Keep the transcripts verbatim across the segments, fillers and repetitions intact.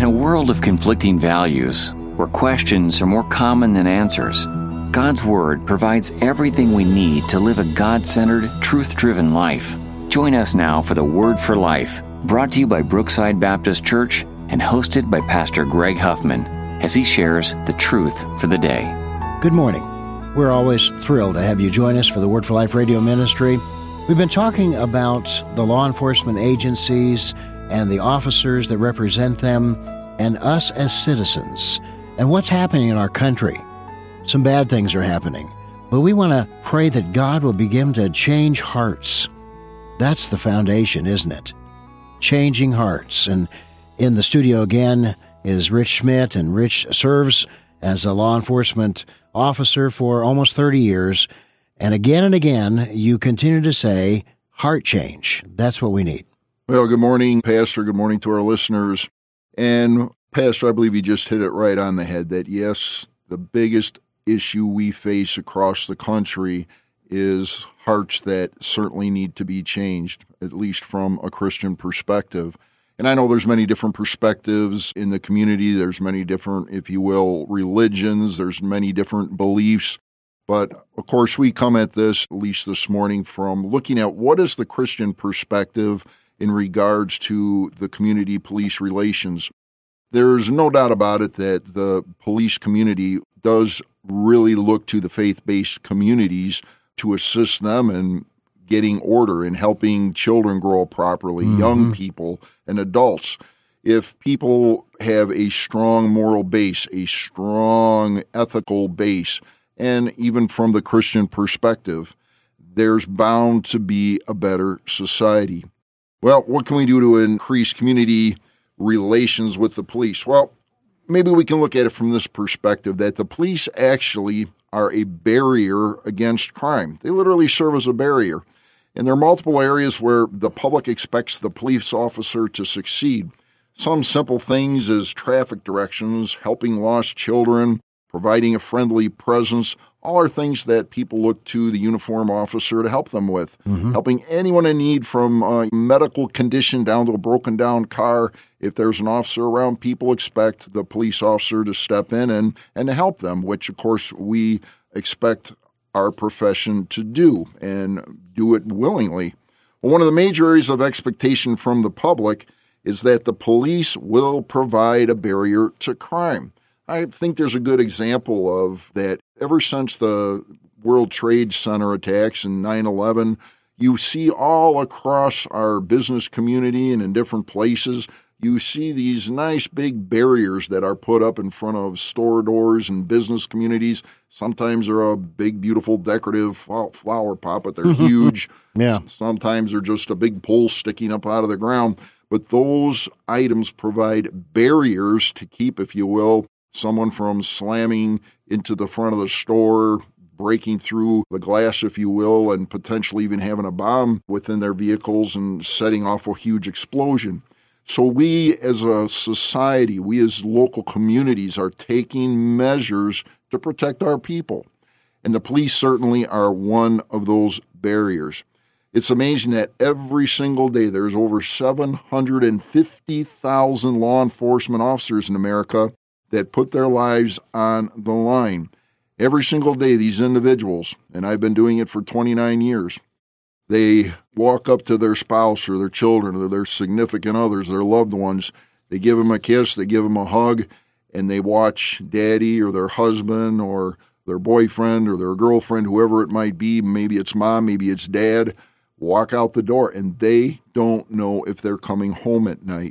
a world of conflicting values, where questions are more common than answers, God's Word provides everything we need to live a God-centered, truth-driven life. Join us now for the Word for Life, brought to you by Brookside Baptist Church and hosted by Pastor Greg Huffman, as he shares the truth for the day. Good morning. We're always thrilled to have you join us for the Word for Life radio ministry. We've been talking about the law enforcement agencies and the officers that represent them and us as citizens and what's happening in our country. Some bad things are happening, but we want to pray that God will begin to change hearts. That's the foundation, isn't it? Changing hearts. And in the studio again is Rich Schmidt, and Rich serves as a law enforcement officer for almost thirty years. And again and again, you continue to say, heart change. That's what we need. Well, good morning, Pastor. Good morning to our listeners. And Pastor, I believe you just hit it right on the head that, yes, the biggest issue we face across the country is hearts that certainly need to be changed, at least from a Christian perspective. And I know there's many different perspectives in the community. There's many different, if you will, religions. There's many different beliefs. But, of course, we come at this, at least this morning, from looking at what is the Christian perspective in regards to the community police relations. There's no doubt about it that the police community does really look to the faith-based communities to assist them in getting order and helping children grow up properly, mm-hmm. young people and adults. If people have a strong moral base, a strong ethical base, and even from the Christian perspective, there's bound to be a better society. Well, what can we do to increase community relations with the police? Well, maybe we can look at it from this perspective, that the police actually are a barrier against crime. They literally serve as a barrier. And there are multiple areas where the public expects the police officer to succeed. Some simple things as traffic directions, helping lost children, providing a friendly presence, all are things that people look to the uniform officer to help them with. Mm-hmm. Helping anyone in need, from a medical condition down to a broken down car. If there's an officer around, people expect the police officer to step in and, and to help them, which of course we expect our profession to do and do it willingly. Well, one of the major areas of expectation from the public is that the police will provide a barrier to crime. I think there's a good example of that. Ever since the World Trade Center attacks and nine eleven, you see all across our business community and in different places, you see these nice big barriers that are put up in front of store doors and business communities. Sometimes they're a big, beautiful, decorative flower pot, but they're huge. Yeah. Sometimes they're just a big pole sticking up out of the ground. But those items provide barriers to keep, if you will, someone from slamming into the front of the store, breaking through the glass, if you will, and potentially even having a bomb within their vehicles and setting off a huge explosion. So we as a society, we as local communities are taking measures to protect our people. And the police certainly are one of those barriers. It's amazing that every single day there's over seven hundred fifty thousand law enforcement officers in America that put their lives on the line. Every single day, these individuals, and I've been doing it for twenty-nine years, they walk up to their spouse or their children or their significant others, their loved ones. They give them a kiss, they give them a hug, and they watch daddy or their husband or their boyfriend or their girlfriend, whoever it might be, maybe it's mom, maybe it's dad, walk out the door, and they don't know if they're coming home at night.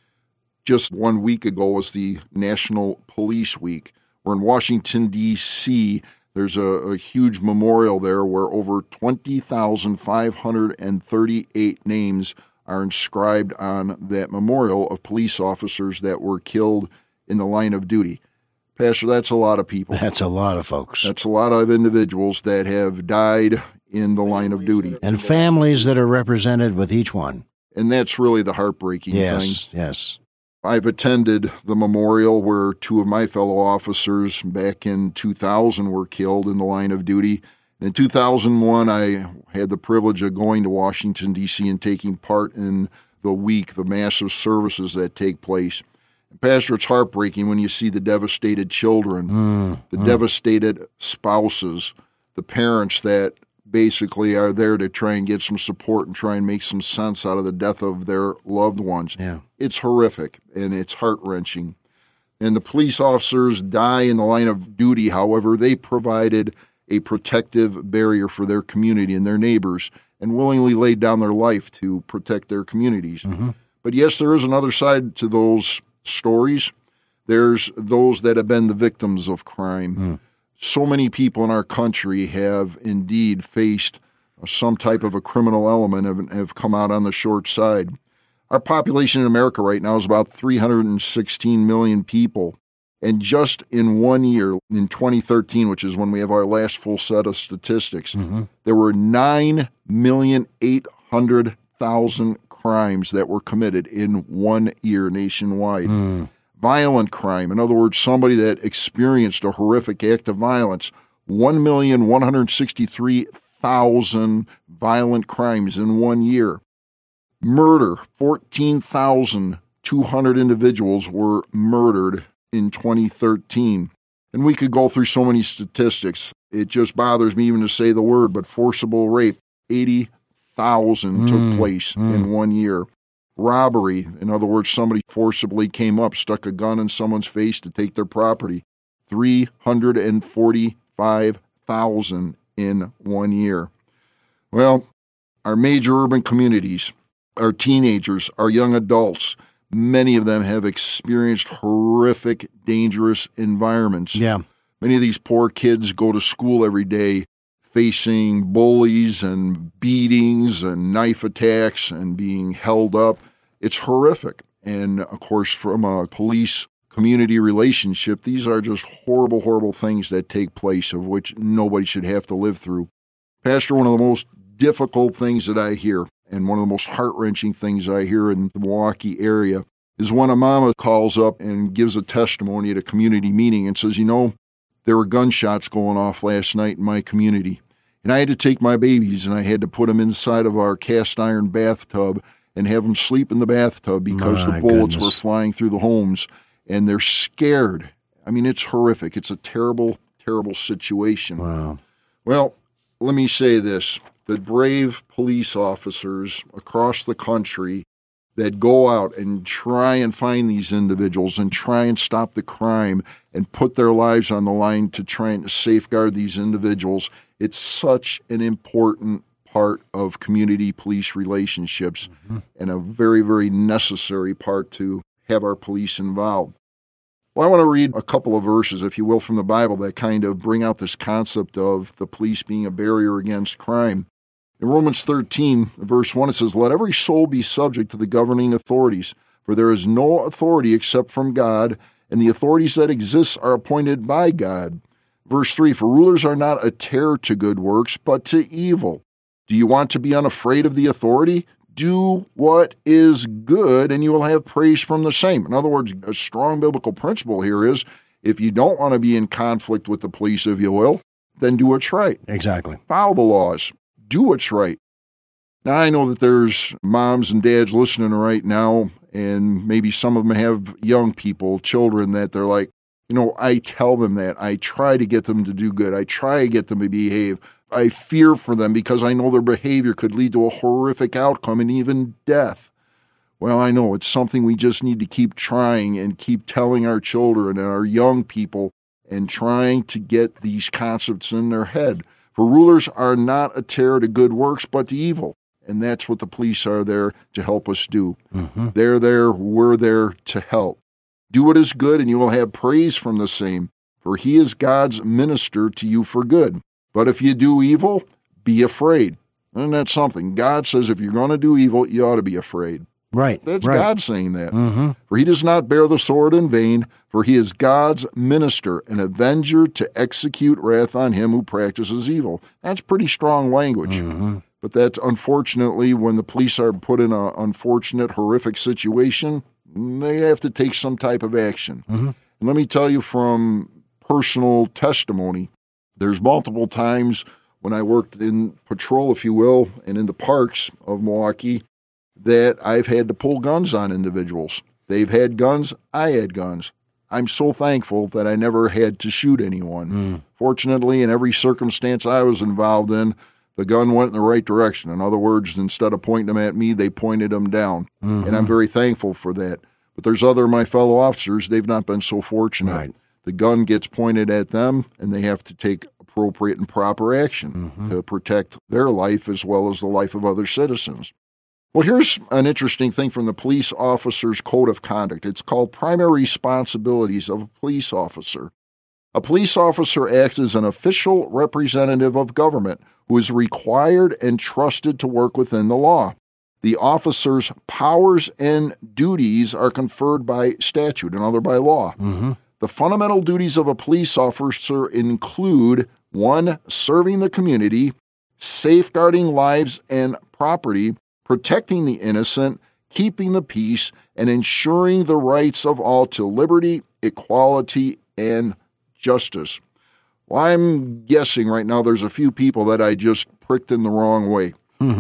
Just one week ago was the National Police Week, where in Washington, D C, there's a, a huge memorial there where over twenty thousand five hundred thirty-eight names are inscribed on that memorial of police officers that were killed in the line of duty. Pastor, that's a lot of people. That's a lot of folks. That's a lot of individuals that have died in the line of duty. And families that are represented with each one. And that's really the heartbreaking yes, thing. Yes, yes. I've attended the memorial where two of my fellow officers back in two thousand were killed in the line of duty. In two thousand one, I had the privilege of going to Washington, D C and taking part in the week, the massive services that take place. Pastor, it's heartbreaking when you see the devastated children, Mm, the mm. devastated spouses, the parents that basically are there to try and get some support and try and make some sense out of the death of their loved ones. Yeah. It's horrific, and it's heart-wrenching. And the police officers die in the line of duty. However, they provided a protective barrier for their community and their neighbors and willingly laid down their life to protect their communities. Mm-hmm. But yes, there is another side to those stories. There's those that have been the victims of crime. Mm. So many people in our country have indeed faced some type of a criminal element and have come out on the short side. Our population in America right now is about three hundred sixteen million people. And just in one year, in twenty thirteen, which is when we have our last full set of statistics, Mm-hmm. there were nine million eight hundred thousand crimes that were committed in one year nationwide. Mm. Violent crime, in other words, somebody that experienced a horrific act of violence, one million one hundred sixty-three thousand violent crimes in one year. Murder, fourteen thousand two hundred individuals were murdered in twenty thirteen. And we could go through so many statistics. It just bothers me even to say the word, but forcible rape, eighty thousand Mm, took place mm. in one year. Robbery, in other words, somebody forcibly came up, stuck a gun in someone's face to take their property, three hundred forty-five thousand in one year. Well, our major urban communities, our teenagers, our young adults, many of them have experienced horrific, dangerous environments. Yeah. Many of these poor kids go to school every day facing bullies and beatings and knife attacks and being held up. It's horrific. And, of course, from a police-community relationship, these are just horrible, horrible things that take place of which nobody should have to live through. Pastor, one of the most difficult things that I hear, and one of the most heart-wrenching things I hear in the Milwaukee area, is when a mama calls up and gives a testimony at a community meeting and says, you know, there were gunshots going off last night in my community. And I had to take my babies and I had to put them inside of our cast iron bathtub and have them sleep in the bathtub because My the bullets goodness. were flying through the homes. And they're scared. I mean, it's horrific. It's a terrible, terrible situation. Wow. Well, let me say this. The brave police officers across the country that go out and try and find these individuals and try and stop the crime and put their lives on the line to try and safeguard these individuals, it's such an important part of community police relationships mm-hmm. and a very, very necessary part to have our police involved. Well, I want to read a couple of verses, if you will, from the Bible that kind of bring out this concept of the police being a barrier against crime. In Romans thirteen, verse one, it says, "Let every soul be subject to the governing authorities, for there is no authority except from God, and the authorities that exist are appointed by God." Verse three, "For rulers are not a terror to good works, but to evil. Do you want to be unafraid of the authority? Do what is good, and you will have praise from the same." In other words, a strong biblical principle here is, if you don't want to be in conflict with the police, if you will, then do what's right. Exactly. Follow the laws. Do what's right. Now, I know that there's moms and dads listening right now, and maybe some of them have young people, children, that they're like, you know, I tell them that. I try to get them to do good. I try to get them to behave. I fear for them because I know their behavior could lead to a horrific outcome and even death. Well, I know it's something we just need to keep trying and keep telling our children and our young people and trying to get these concepts in their head. For rulers are not a terror to good works, but to evil. And that's what the police are there to help us do. Mm-hmm. They're there, we're there to help. Do what is good, and you will have praise from the same, for he is God's minister to you for good. But if you do evil, be afraid. Isn't that something? God says if you're going to do evil, you ought to be afraid. Right. That's right. God saying that. Mm-hmm. For he does not bear the sword in vain, for he is God's minister, an avenger to execute wrath on him who practices evil. That's pretty strong language. Mm-hmm. But that's unfortunately when the police are put in an unfortunate, horrific situation, they have to take some type of action. Mm-hmm. And let me tell you from personal testimony, there's multiple times when I worked in patrol, if you will, and in the parks of Milwaukee, that I've had to pull guns on individuals. They've had guns. I had guns. I'm so thankful that I never had to shoot anyone. Mm. Fortunately, in every circumstance I was involved in, the gun went in the right direction. In other words, instead of pointing them at me, they pointed them down. Mm-hmm. And I'm very thankful for that. But there's other of my fellow officers, they've not been so fortunate. Right. The gun gets pointed at them, and they have to take appropriate and proper action mm-hmm. to protect their life as well as the life of other citizens. Well, here's an interesting thing from the Police Officer's Code of Conduct. It's called Primary Responsibilities of a Police Officer. A police officer acts as an official representative of government who is required and trusted to work within the law. The officer's powers and duties are conferred by statute and other by law. Mm-hmm. The fundamental duties of a police officer include, one, serving the community, safeguarding lives and property, protecting the innocent, keeping the peace, and ensuring the rights of all to liberty, equality, and justice. Well, I'm guessing right now there's a few people that I just pricked in the wrong way.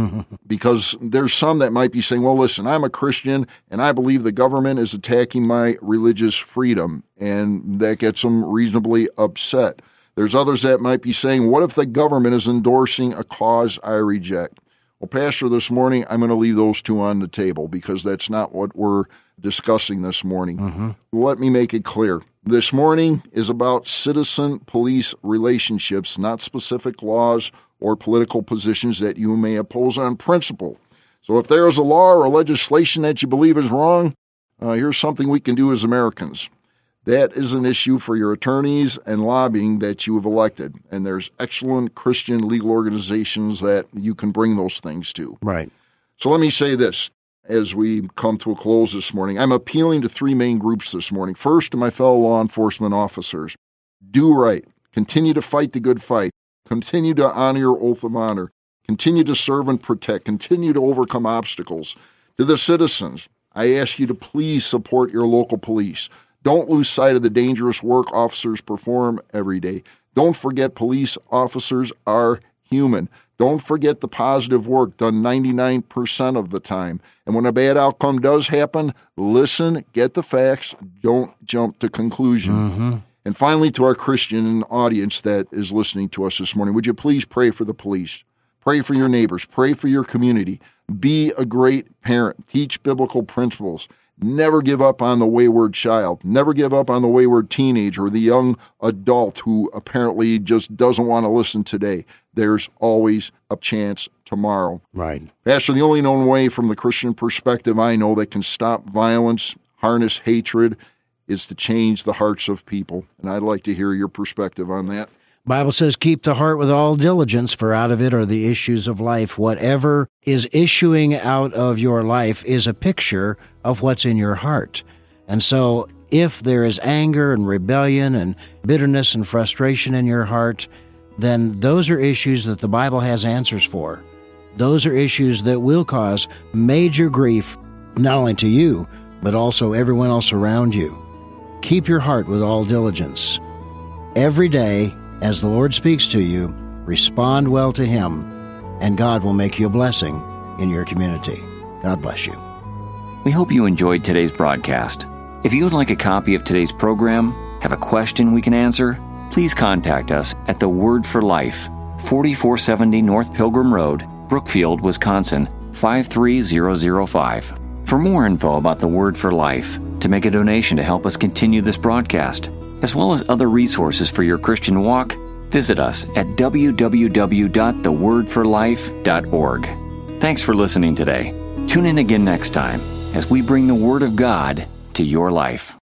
Because there's some that might be saying, well, listen, I'm a Christian and I believe the government is attacking my religious freedom, and that gets them reasonably upset. There's others that might be saying, what if the government is endorsing a cause I reject? Well, Pastor, this morning I'm going to leave those two on the table because that's not what we're discussing this morning. Mm-hmm. Let me make it clear. This morning is about citizen-police relationships, not specific laws or political positions that you may oppose on principle. So if there is a law or legislation that you believe is wrong, uh, here's something we can do as Americans. That is an issue for your attorneys and lobbying that you have elected. And there's excellent Christian legal organizations that you can bring those things to. Right. So let me say this as we come to a close this morning. I'm appealing to three main groups this morning. First, to my fellow law enforcement officers. Do right. Continue to fight the good fight. Continue to honor your oath of honor. Continue to serve and protect. Continue to overcome obstacles. To the citizens, I ask you to please support your local police. Don't lose sight of the dangerous work officers perform every day. Don't forget police officers are human. Don't forget the positive work done ninety-nine percent of the time. And when a bad outcome does happen, listen, get the facts, don't jump to conclusion. Mm-hmm. And finally, to our Christian audience that is listening to us this morning, would you please pray for the police? Pray for your neighbors. Pray for your community. Be a great parent. Teach biblical principles. Never give up on the wayward child. Never give up on the wayward teenager or the young adult who apparently just doesn't want to listen today. There's always a chance tomorrow. Right. Pastor, the only known way from the Christian perspective I know that can stop violence, harness hatred, is to change the hearts of people. And I'd like to hear your perspective on that. Bible says, keep the heart with all diligence, for out of it are the issues of life. Whatever is issuing out of your life is a picture of what's in your heart. And so if there is anger and rebellion and bitterness and frustration in your heart, then those are issues that the Bible has answers for. Those are issues that will cause major grief, not only to you, but also everyone else around you. Keep your heart with all diligence. Every day, as the Lord speaks to you, respond well to Him, and God will make you a blessing in your community. God bless you. We hope you enjoyed today's broadcast. If you would like a copy of today's program, have a question we can answer, please contact us at The Word for Life, forty-four seventy North Pilgrim Road, Brookfield, Wisconsin, five three zero zero five. For more info about The Word for Life, to make a donation to help us continue this broadcast, as well as other resources for your Christian walk, visit us at w w w dot the word for life dot org. Thanks for listening today. Tune in again next time as we bring the Word of God to your life.